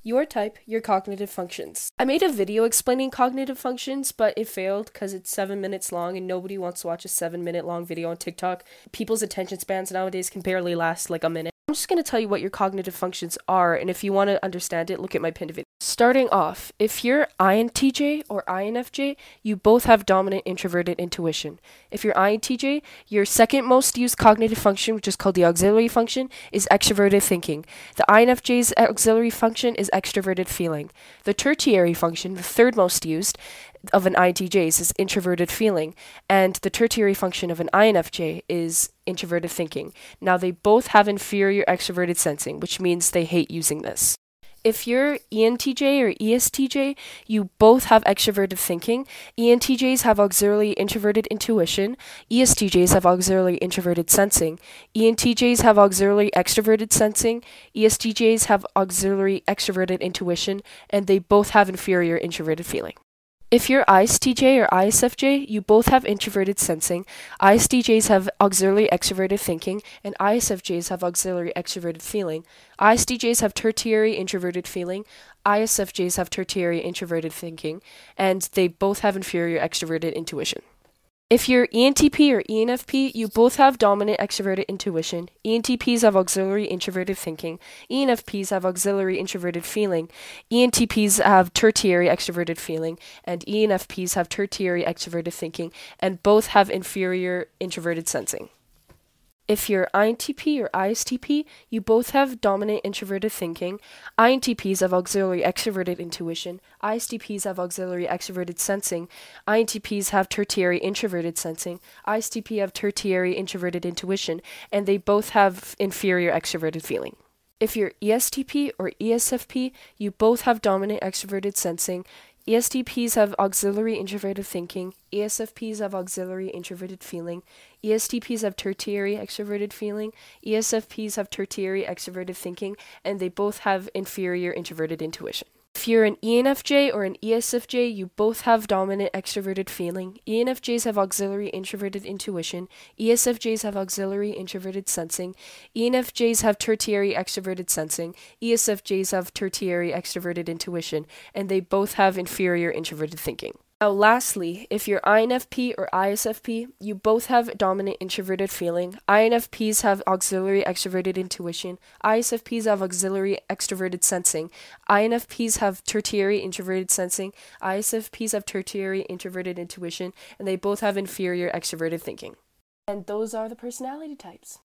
Your type, your cognitive functions. I made a video explaining cognitive functions, but it failed because it's 7 minutes long and nobody wants to watch a 7-minute long video on TikTok. People's attention spans nowadays can barely last like a minute. I'm just going to tell you what your cognitive functions are, and if you want to understand it, look at my pinned video. Starting off, if you're INTJ or INFJ, you both have dominant introverted intuition. If you're INTJ, your second most used cognitive function, which is called the auxiliary function, is extroverted thinking. The INFJ's auxiliary function is extroverted feeling. The tertiary function, the third most used of an INTJ's, is introverted feeling, and the tertiary function of an INFJ is introverted thinking. Now, they both have inferior extroverted sensing, which means they hate using this. If you're ENTJ or ESTJ, you both have extroverted thinking. ENTJs have auxiliary introverted intuition. ESTJs have auxiliary introverted sensing. ENTJs have auxiliary extroverted sensing. ESTJs have auxiliary extroverted intuition, and they both have inferior introverted feeling. If you're ISTJ or ISFJ, you both have introverted sensing. ISTJs have auxiliary extroverted thinking, and ISFJs have auxiliary extroverted feeling. ISTJs have tertiary introverted feeling. ISFJs have tertiary introverted thinking, and they both have inferior extroverted intuition. If you're ENTP or ENFP, you both have dominant extroverted intuition. ENTPs have auxiliary introverted thinking. ENFPs have auxiliary introverted feeling. ENTPs have tertiary extroverted feeling. And ENFPs have tertiary extroverted thinking. And both have inferior introverted sensing. If you're INTP or ISTP, you both have dominant introverted thinking. INTPs have auxiliary extroverted intuition. ISTPs have auxiliary extroverted sensing. INTPs have tertiary introverted sensing. ISTP have tertiary introverted intuition, and they both have inferior extroverted feeling. If you're ESTP or ESFP, you both have dominant extroverted sensing. ESTPs have auxiliary introverted thinking. ESFPs have auxiliary introverted feeling. ESTPs have tertiary extroverted feeling. ESFPs have tertiary extroverted thinking, and they both have inferior introverted intuition. If you're an ENFJ or an ESFJ, you both have dominant extroverted feeling. ENFJs have auxiliary introverted intuition. ESFJs have auxiliary introverted sensing. ENFJs have tertiary extroverted sensing. ESFJs have tertiary extroverted intuition, and they both have inferior introverted thinking. Now, lastly, if you're INFP or ISFP, you both have dominant introverted feeling. INFPs have auxiliary extroverted intuition. ISFPs have auxiliary extroverted sensing. INFPs have tertiary introverted sensing. ISFPs have tertiary introverted intuition, and they both have inferior extroverted thinking. And those are the personality types.